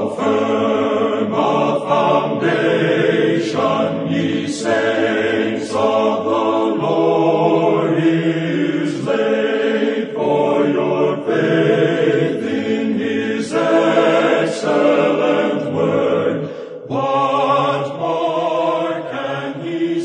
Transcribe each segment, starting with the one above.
firm a foundation, ye saints of the Lord, is laid, for your faith in his excellent word. What more can he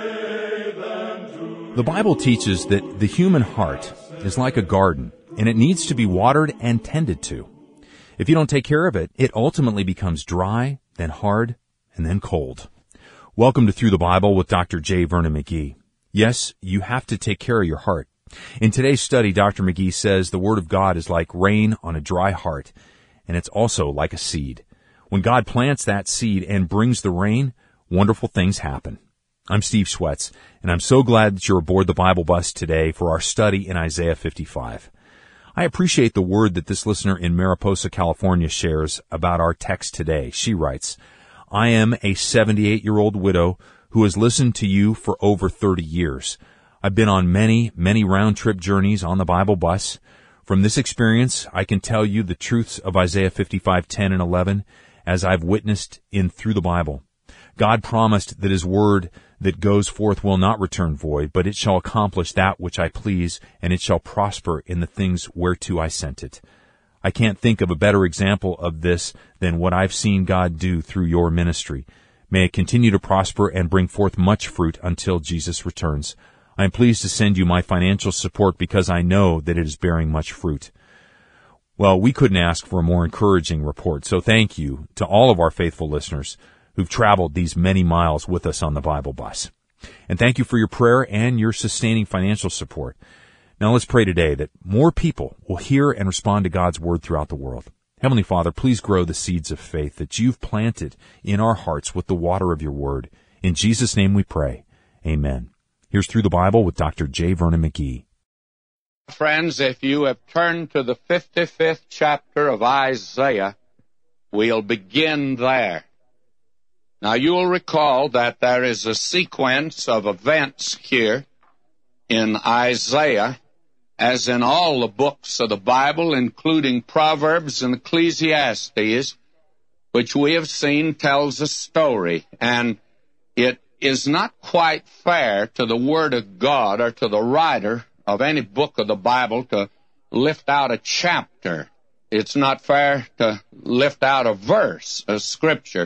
say than to... The Bible teaches that the human heart is like a garden, and it needs to be watered and tended to. If you don't take care of it, it ultimately becomes dry, then hard, and then cold. Welcome to Through the Bible with Dr. J. Vernon McGee. Yes, you have to take care of your heart. In today's study, Dr. McGee says the Word of God is like rain on a dry heart, and it's also like a seed. When God plants that seed and brings the rain, wonderful things happen. I'm Steve Schwetz, and I'm so glad that you're aboard the Bible bus today for our study in Isaiah 55. I appreciate the word that this listener in Mariposa, California shares about our text today. She writes, I am a 78-year-old widow who has listened to you for over 30 years. I've been on many round-trip journeys on the Bible bus. From this experience, I can tell you the truths of Isaiah 55:10 and 11 as I've witnessed in Through the Bible. God promised that his word that goes forth will not return void, but it shall accomplish that which I please, and it shall prosper in the things whereto I sent it. I can't think of a better example of this than what I've seen God do through your ministry. May it continue to prosper and bring forth much fruit until Jesus returns. I am pleased to send you my financial support because I know that it is bearing much fruit. Well, we couldn't ask for a more encouraging report, so thank you to all of our faithful listeners who've traveled these many miles with us on the Bible bus. And thank you for your prayer and your sustaining financial support. Now let's pray today that more people will hear and respond to God's word throughout the world. Heavenly Father, please grow the seeds of faith that you've planted in our hearts with the water of your word. In Jesus' name we pray. Amen. Here's Through the Bible with Dr. J. Vernon McGee. Friends, if you have turned to the 55th chapter of Isaiah, we'll begin there. Now, you will recall that there is a sequence of events here in Isaiah, as in all the books of the Bible, including Proverbs and Ecclesiastes, which we have seen tells a story. And it is not quite fair to the Word of God or to the writer of any book of the Bible to lift out a chapter. It's not fair to lift out a verse of Scripture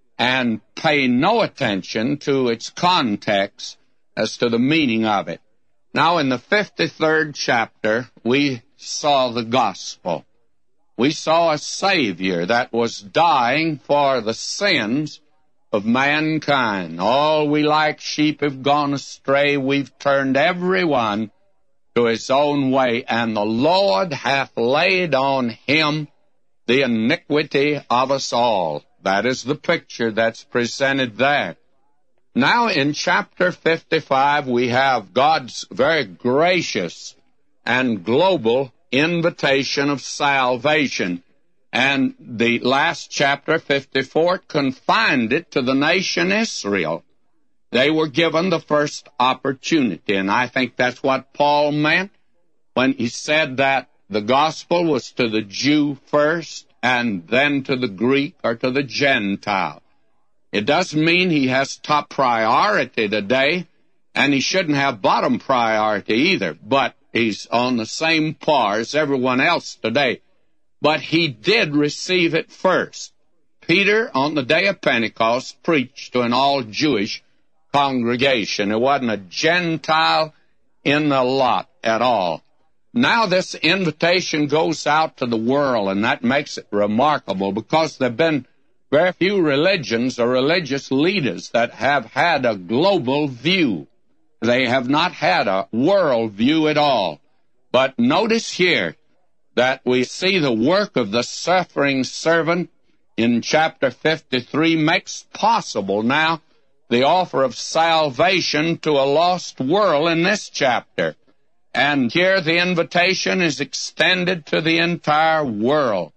and pay no attention to its context as to the meaning of it. Now, in the 53rd chapter, we saw the gospel. We saw a Savior that was dying for the sins of mankind. All we like sheep have gone astray. We've turned every one to his own way, and the Lord hath laid on him the iniquity of us all. That is the picture that's presented there. Now, in chapter 55, we have God's very gracious and global invitation of salvation. And the last chapter, 54, confined it to the nation Israel. They were given the first opportunity, and I think that's what Paul meant when he said that the gospel was to the Jew first, and then to the Greek or to the Gentile. It doesn't mean he has top priority today, and he shouldn't have bottom priority either, but he's on the same par as everyone else today. But he did receive it first. Peter, on the day of Pentecost, preached to an all-Jewish congregation. There wasn't a Gentile in the lot at all. Now this invitation goes out to the world, and that makes it remarkable because there have been very few religions or religious leaders that have had a global view. They have not had a world view at all. But notice here that we see the work of the suffering servant in chapter 53 makes possible now the offer of salvation to a lost world in this chapter. And here the invitation is extended to the entire world.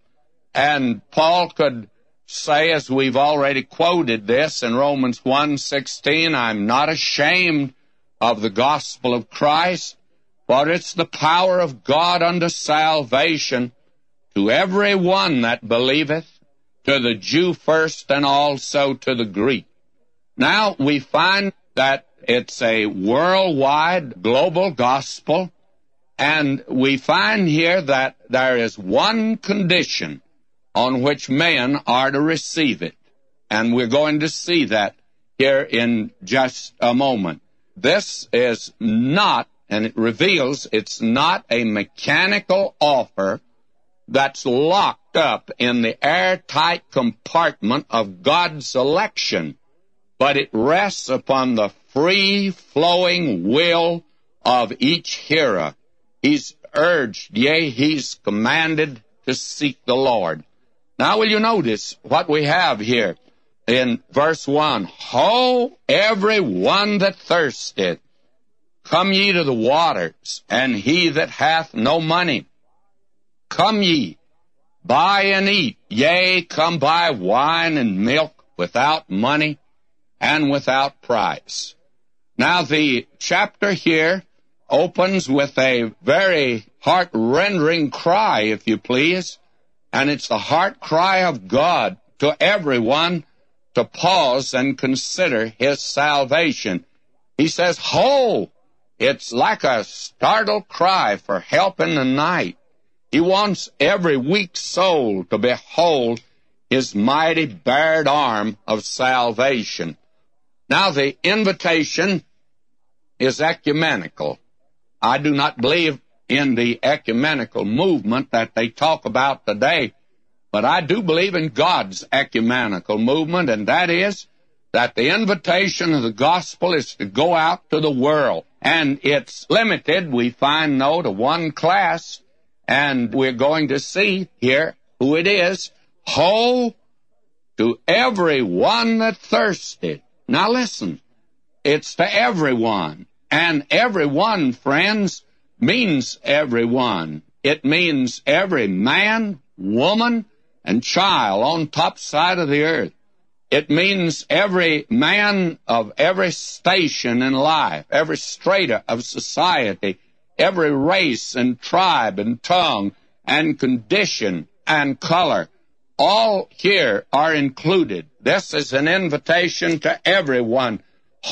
And Paul could say, as we've already quoted this in Romans 1:16, I'm not ashamed of the gospel of Christ, for it's the power of God unto salvation to every one that believeth, to the Jew first and also to the Greek. Now we find that it's a worldwide, global gospel, and we find here that there is one condition on which men are to receive it. And we're going to see that here in just a moment. This is not, and it reveals it's not a mechanical offer that's locked up in the airtight compartment of God's election, but it rests upon the free-flowing will of each hearer. He's urged, yea, he's commanded to seek the Lord. Now will you notice what we have here in verse 1? Ho, every one that thirsteth, come ye to the waters, and he that hath no money, come ye, buy and eat. Yea, come buy wine and milk without money and without price. Now the chapter here opens with a very heart-rendering cry, if you please, and it's the heart cry of God to everyone to pause and consider his salvation. He says, ho! It's like a startled cry for help in the night. He wants every weak soul to behold his mighty bared arm of salvation. Now the invitation is ecumenical. I do not believe in the ecumenical movement that they talk about today, but I do believe in God's ecumenical movement, and that is that the invitation of the gospel is to go out to the world. And it's limited, we find, to one class, and we're going to see here who it is. Ho, to every one that thirsteth. Now listen, it's to everyone. And everyone, friends, means everyone. It means every man, woman, and child on top side of the earth. It means every man of every station in life, every strata of society, every race and tribe and tongue and condition and color. All here are included. This is an invitation to everyone.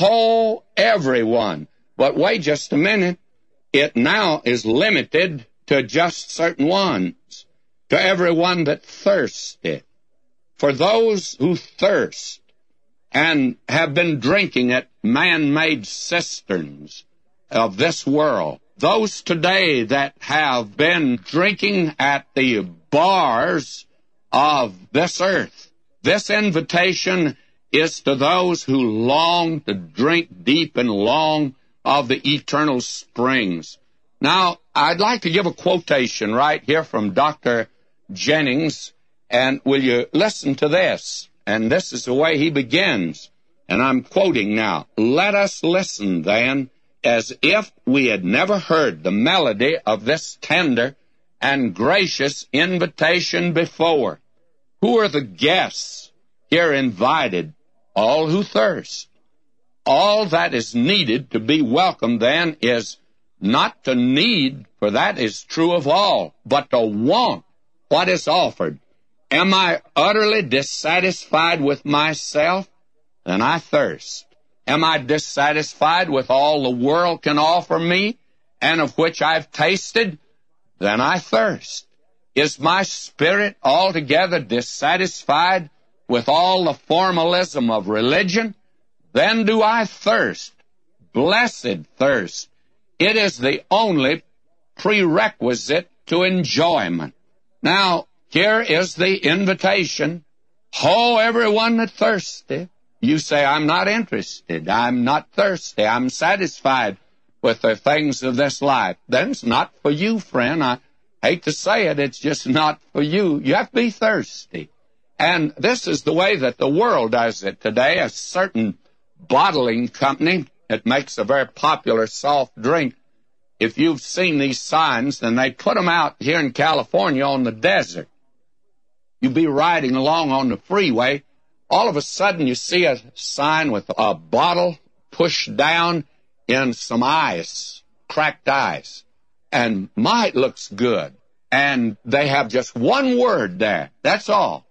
Ho, everyone. But wait just a minute. It now is limited to just certain ones. To everyone that thirsteth. For those who thirst and have been drinking at man-made cisterns of this world, those today that have been drinking at the bars of this earth, this invitation is to those who long to drink deep and long of the eternal springs. Now, I'd like to give a quotation right here from Dr. Jennings, and will you listen to this? And this is the way he begins, and I'm quoting now. Let us listen, then, as if we had never heard the melody of this tender and gracious invitation before. Who are the guests here invited? All who thirst. All that is needed to be welcome, then, is not to need, for that is true of all, but to want what is offered. Am I utterly dissatisfied with myself? Then I thirst. Am I dissatisfied with all the world can offer me, and of which I've tasted? Then I thirst. Is my spirit altogether dissatisfied with all the formalism of religion? Then do I thirst. Blessed thirst. It is the only prerequisite to enjoyment. Now, here is the invitation. Ho, everyone that thirsteth. You say, I'm not interested. I'm not thirsty. I'm satisfied with the things of this life. Then it's not for you, friend. I hate to say it. It's just not for you. You have to be thirsty. And this is the way that the world does it today. A certain bottling company that makes a very popular soft drink. If you've seen these signs, then they put them out here in California on the desert. You'd be riding along on the freeway. All of a sudden, you see a sign with a bottle pushed down in some ice, cracked ice. And my, it looks good. And they have just one word there. That's all.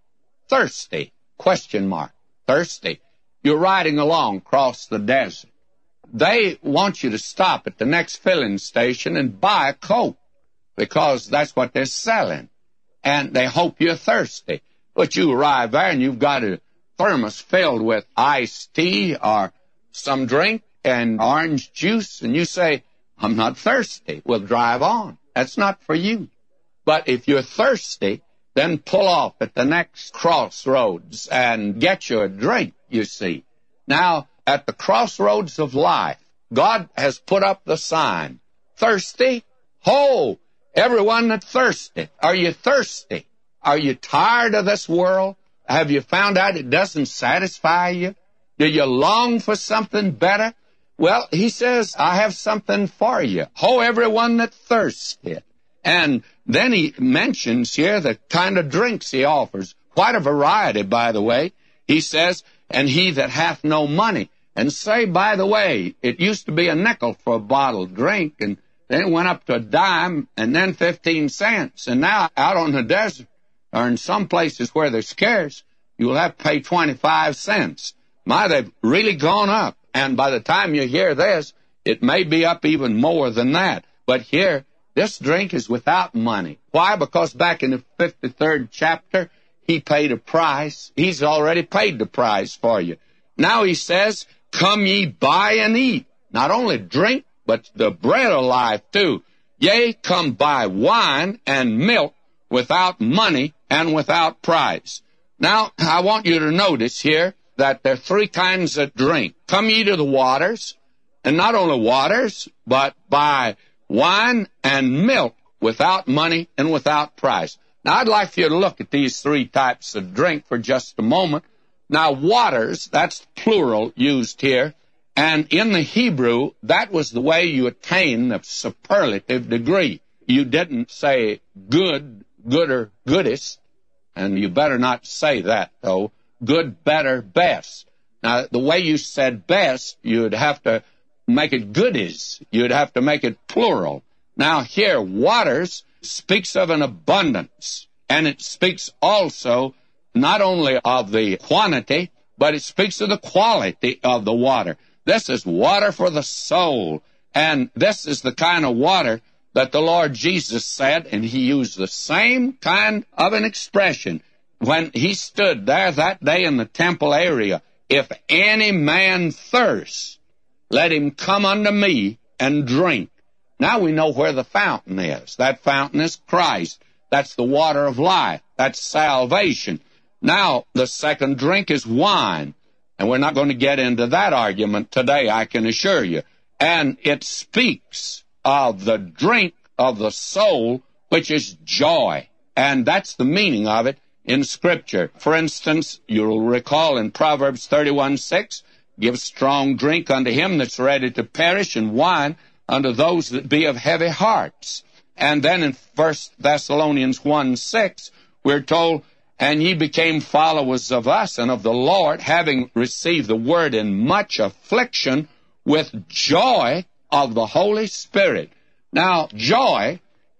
thirsty, question mark, thirsty. You're riding along across the desert. They want you to stop at the next filling station and buy a Coke because that's what they're selling. And they hope you're thirsty. But you arrive there and you've got a thermos filled with iced tea or some drink and orange juice, and you say, I'm not thirsty. Well, drive on. That's not for you. But if you're thirsty, then pull off at the next crossroads and get you a drink, you see. Now, at the crossroads of life, God has put up the sign, thirsty? Ho! Everyone that thirsteth. Are you thirsty? Are you tired of this world? Have you found out it doesn't satisfy you? Do you long for something better? Well, he says, I have something for you. Ho, everyone that thirsteth. And then he mentions here the kind of drinks he offers. Quite a variety, by the way. He says, and he that hath no money. And say, by the way, it used to be a nickel for a bottled drink, and then it went up to a dime, and then 15 cents. And now out on the desert, or in some places where they're scarce, you'll have to pay 25 cents. My, they've really gone up. And by the time you hear this, it may be up even more than that. But here, this drink is without money. Why? Because back in the 53rd chapter, he paid a price. He's already paid the price for you. Now he says, come ye buy and eat. Not only drink, but the bread of life too. Yea, come buy wine and milk without money and without price. Now, I want you to notice here that there are three kinds of drink. Come ye to the waters, and not only waters, but buy wine and milk without money and without price. Now, I'd like for you to look at these three types of drink for just a moment. Now, waters, that's plural used here, and in the Hebrew, that was the way you attain the superlative degree. You didn't say good, gooder, goodest, and you better not say that, though. Good, better, best. Now, the way you said best, you'd have to make it goodies. You'd have to make it plural. Now, here, waters speaks of an abundance, and it speaks also not only of the quantity, but it speaks of the quality of the water. This is water for the soul, and this is the kind of water that the Lord Jesus said, and he used the same kind of an expression when he stood there that day in the temple area. If any man thirst, let him come unto me and drink. Now we know where the fountain is. That fountain is Christ. That's the water of life. That's salvation. Now, the second drink is wine. And we're not going to get into that argument today, I can assure you. And it speaks of the drink of the soul, which is joy. And that's the meaning of it in Scripture. For instance, you'll recall in Proverbs 31:6, give strong drink unto him that's ready to perish, and wine unto those that be of heavy hearts. And then in 1 Thessalonians 1:6, we're told, and ye became followers of us and of the Lord, having received the word in much affliction with joy of the Holy Spirit. Now, joy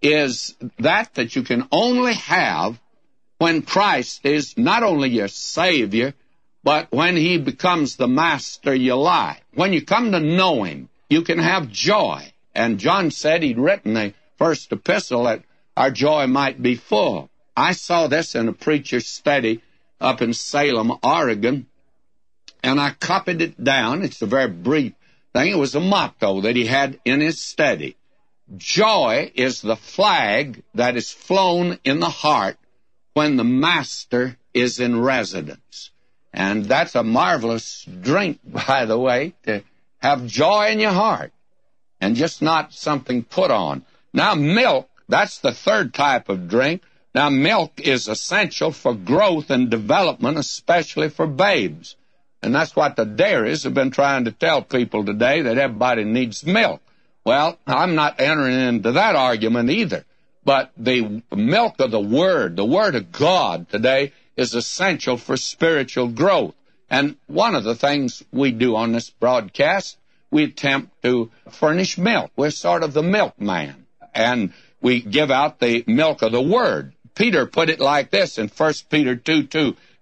is that you can only have when Christ is not only your Savior, but when he becomes the master of your life. When you come to know him, you can have joy. And John said he'd written the first epistle that our joy might be full. I saw this in a preacher's study up in Salem, Oregon, and I copied it down. It's a very brief thing. It was a motto that he had in his study. Joy is the flag that is flown in the heart when the master is in residence. And that's a marvelous drink, by the way, to have joy in your heart and just not something put on. Now, milk, that's the third type of drink. Now, milk is essential for growth and development, especially for babes. And that's what the dairies have been trying to tell people today, that everybody needs milk. Well, I'm not entering into that argument either. But the milk of the Word of God today, is essential for spiritual growth. And one of the things we do on this broadcast, we attempt to furnish milk. We're sort of the milkman. And we give out the milk of the Word. Peter put it like this in 1 Peter 2:2,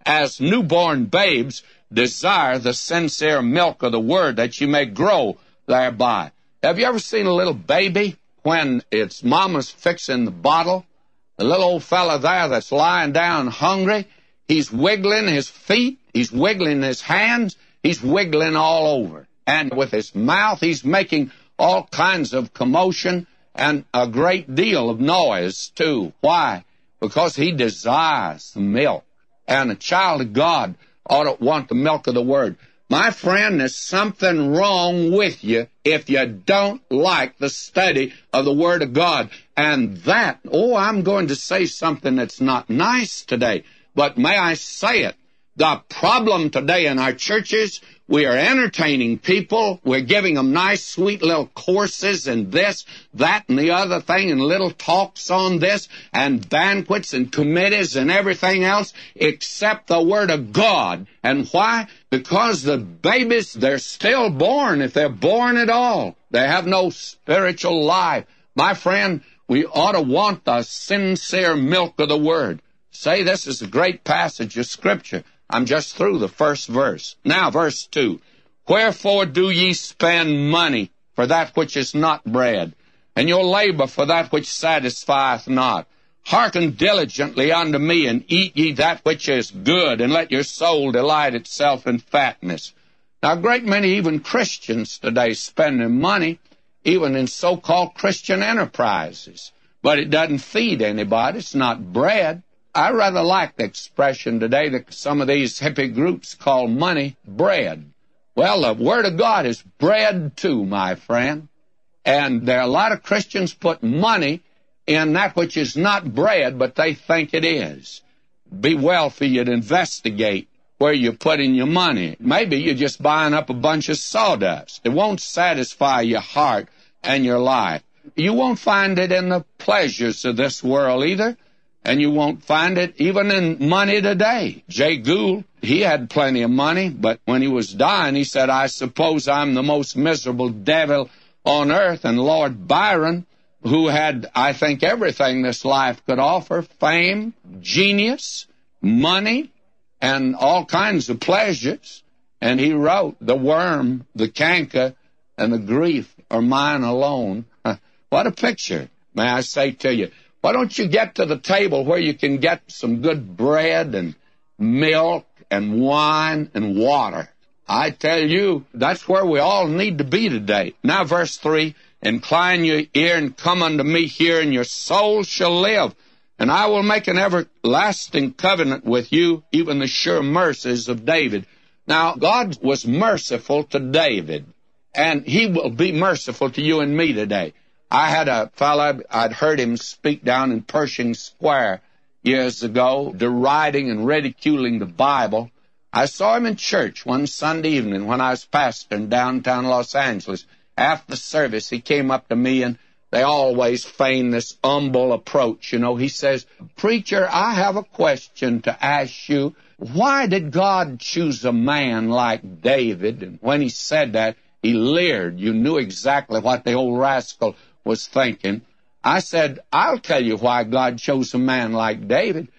as newborn babes desire the sincere milk of the Word, that you may grow thereby. Have you ever seen a little baby when its mama's fixing the bottle? The little old fella there that's lying down hungry, he's wiggling his feet, he's wiggling his hands, he's wiggling all over. And with his mouth, he's making all kinds of commotion and a great deal of noise, too. Why? Because he desires the milk. And a child of God ought to want the milk of the Word. My friend, there's something wrong with you if you don't like the study of the Word of God. And that, I'm going to say something that's not nice today, but may I say it? The problem today in our churches, we are entertaining people. We're giving them nice, sweet little courses and this, that, and the other thing, and little talks on this, and banquets and committees and everything else, except the Word of God. And why? Because the babies, they're still born, if they're born at all. They have no spiritual life. My friend, we ought to want the sincere milk of the Word. Say this is a great passage of Scripture. I'm just through the first verse. Now, verse 2. Wherefore do ye spend money for that which is not bread, and your labor for that which satisfieth not? Hearken diligently unto me, and eat ye that which is good, and let your soul delight itself in fatness. Now, a great many even Christians today spend their money even in so-called Christian enterprises. But it doesn't feed anybody. It's not bread. I rather like the expression today that some of these hippie groups call money bread. Well, the Word of God is bread too, my friend. And there are a lot of Christians put money in that which is not bread, but they think it is. Be well for you to investigate where you're putting your money. Maybe you're just buying up a bunch of sawdust. It won't satisfy your heart and your life. You won't find it in the pleasures of this world either. And you won't find it even in money today. Jay Gould, he had plenty of money, but when he was dying, he said, I suppose I'm the most miserable devil on earth. And Lord Byron, who had, I think, everything this life could offer, fame, genius, money, and all kinds of pleasures. And he wrote, the worm, the canker, and the grief are mine alone. What a picture, may I say to you. Why don't you get to the table where you can get some good bread and milk and wine and water? I tell you, that's where we all need to be today. Now, verse 3, incline your ear and come unto me here, and your soul shall live. And I will make an everlasting covenant with you, even the sure mercies of David. Now, God was merciful to David, and he will be merciful to you and me today. I had a fellow, I'd heard him speak down in Pershing Square years ago, deriding and ridiculing the Bible. I saw him in church one Sunday evening when I was pastor in downtown Los Angeles. After the service, he came up to me, and they always feign this humble approach. You know, he says, Preacher, I have a question to ask you. Why did God choose a man like David? And when he said that, he leered. You knew exactly what the old rascal was thinking. I said, I'll tell you why God chose a man like David,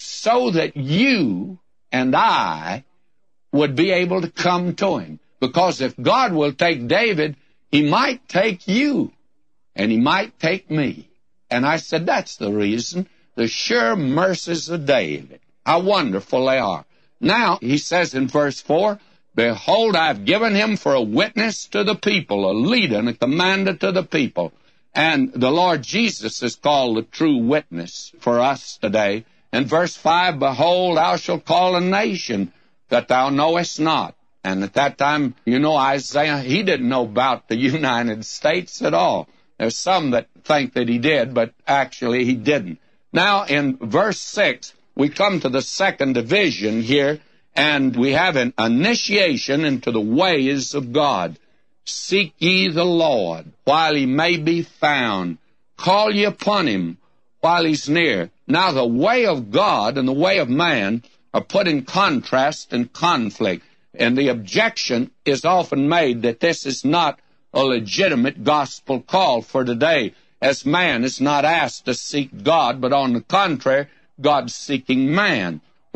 so that you and I would be able to come to him. Because if God will take David, he might take you, and he might take me. And I said, that's the reason. The sure mercies of David. How wonderful they are. Now, he says in verse 4, Behold, I've given him for a witness to the people, a leader and a commander to the people. And the Lord Jesus is called the true witness for us today. In verse 5, Behold, thou shalt call a nation that thou knowest not. And at that time, you know, Isaiah, he didn't know about the United States at all. There's some that think that he did, but actually he didn't. Now, in verse 6, we come to the second division here, and we have an initiation into the ways of God. Seek ye the Lord while he may be found. Call ye upon him while he's near. Now, the way of God and the way of man are put in contrast and conflict. And the objection is often made that this is not a legitimate gospel call for today, as man is not asked to seek God, but on the contrary, God's seeking man. Well,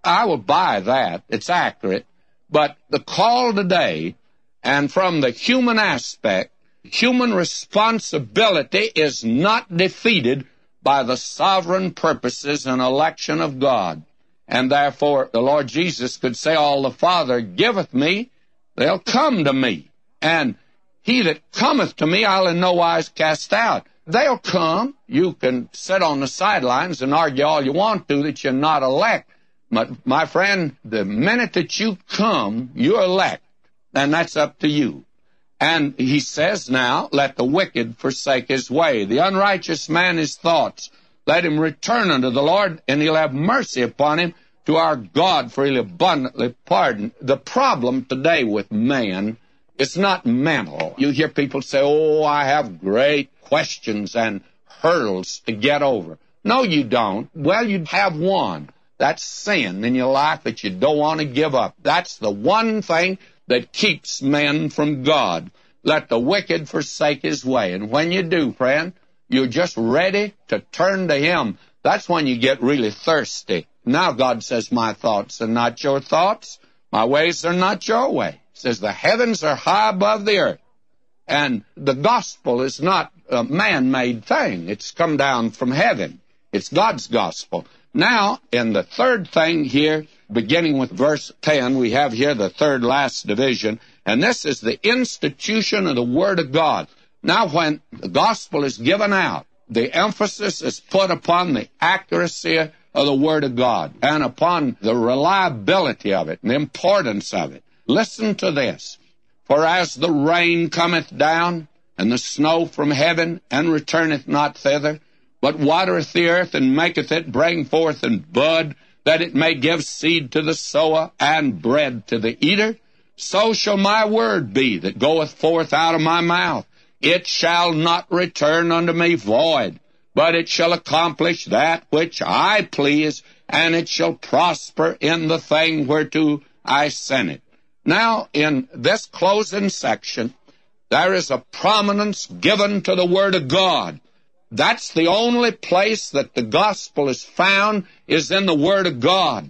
I will buy that. It's accurate. But the call today, and from the human aspect, human responsibility is not defeated by the sovereign purposes and election of God. And therefore, the Lord Jesus could say, all the Father giveth me, they'll come to me. And he that cometh to me, I'll in no wise cast out. They'll come. You can sit on the sidelines and argue all you want to that you're not elect. But, my friend, the minute that you come, you're elect. And that's up to you. And he says now, let the wicked forsake his way, the unrighteous man his thoughts. Let him return unto the Lord, and he'll have mercy upon him, to our God, for he'll abundantly pardon. The problem today with man is not mental. You hear people say, oh, I have great questions and hurdles to get over. No, you don't. Well, you have one. That's sin in your life that you don't want to give up. That's the one thing that keeps men from God. Let the wicked forsake his way. And when you do, friend, you're just ready to turn to him. That's when you get really thirsty. Now God says, my thoughts are not your thoughts. My ways are not your way. He says, the heavens are high above the earth. And the gospel is not a man-made thing. It's come down from heaven. It's God's gospel. Now, in the third thing here, beginning with verse 10, we have here the third last division, and this is the institution of the Word of God. Now, when the gospel is given out, the emphasis is put upon the accuracy of the Word of God and upon the reliability of it and the importance of it. Listen to this. For as the rain cometh down, and the snow from heaven, and returneth not thither, but watereth the earth, and maketh it bring forth and bud, that it may give seed to the sower, and bread to the eater, so shall my word be that goeth forth out of my mouth. It shall not return unto me void, but it shall accomplish that which I please, and it shall prosper in the thing whereto I sent it. Now, in this closing section, there is a prominence given to the Word of God. That's the only place that the gospel is found, is in the Word of God.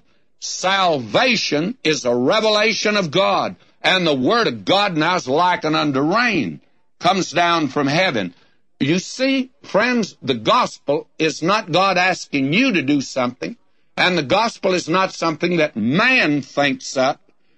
Salvation is a revelation of God, and the Word of God now is likened unto rain, comes down from heaven. You see, friends, the gospel is not God asking you to do something, and the gospel is not something that man thinks up.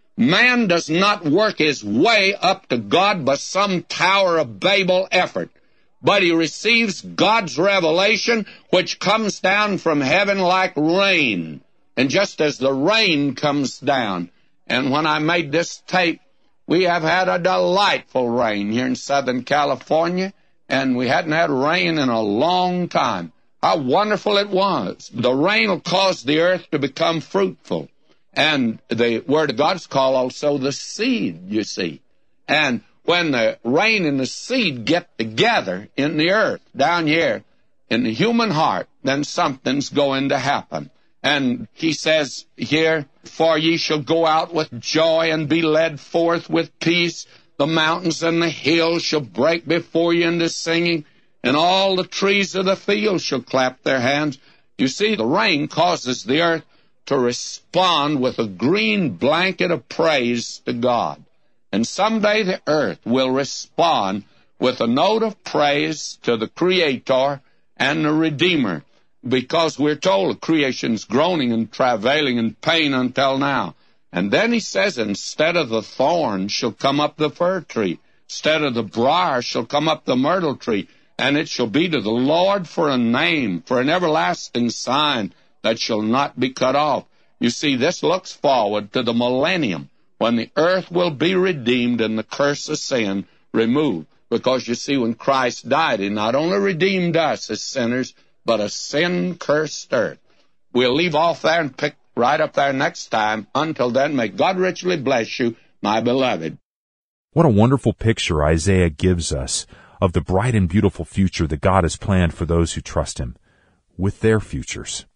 Man does not work his way up to God by some Tower of Babel effort, but he receives God's revelation, which comes down from heaven like rain. And just as the rain comes down, and when I made this tape, we have had a delightful rain here in Southern California, and we hadn't had rain in a long time. How wonderful it was. The rain will cause the earth to become fruitful. And the Word of God's called also the seed, you see. And when the rain and the seed get together in the earth, down here, in the human heart, then something's going to happen. And he says here, for ye shall go out with joy and be led forth with peace. The mountains and the hills shall break before you into singing, and all the trees of the field shall clap their hands. You see, the rain causes the earth to respond with a green blanket of praise to God. And someday the earth will respond with a note of praise to the Creator and the Redeemer, because we're told the creation's groaning and travailing in pain until now. And then he says, instead of the thorn shall come up the fir tree, instead of the briar shall come up the myrtle tree, and it shall be to the Lord for a name, for an everlasting sign that shall not be cut off. You see, this looks forward to the millennium, when the earth will be redeemed and the curse of sin removed. Because you see, when Christ died, he not only redeemed us as sinners, but a sin-cursed earth. We'll leave off there and pick right up there next time. Until then, may God richly bless you, my beloved. What a wonderful picture Isaiah gives us of the bright and beautiful future that God has planned for those who trust Him, with their futures.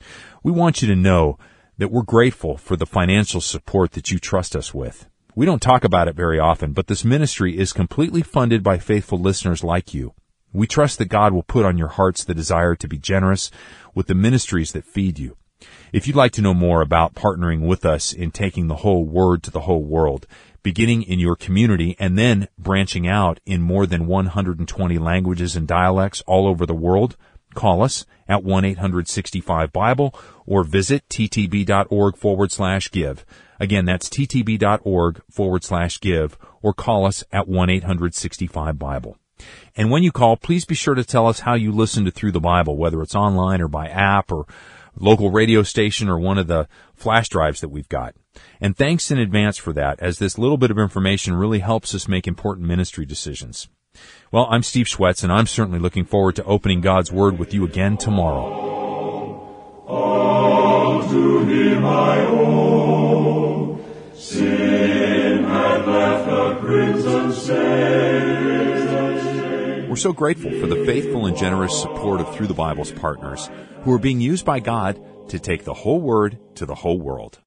We want you to know that we're grateful for the financial support that you trust us with. We don't talk about it very often, but this ministry is completely funded by faithful listeners like you. We trust that God will put on your hearts the desire to be generous with the ministries that feed you. If you'd like to know more about partnering with us in taking the whole Word to the whole world, beginning in your community and then branching out in more than 120 languages and dialects all over the world, call us at 1-800-65-BIBLE or visit ttb.org/give. Again, that's ttb.org/give or call us at 1-800-65-BIBLE. And when you call, please be sure to tell us how you listen to Through the Bible, whether it's online or by app or local radio station or one of the flash drives that we've got. And thanks in advance for that, as this little bit of information really helps us make important ministry decisions. Well, I'm Steve Schwetz, and I'm certainly looking forward to opening God's Word with you again tomorrow. All to Him I owe. Sin had left a crimson stain. We're so grateful for the faithful and generous support of Through the Bible's partners, who are being used by God to take the whole Word to the whole world.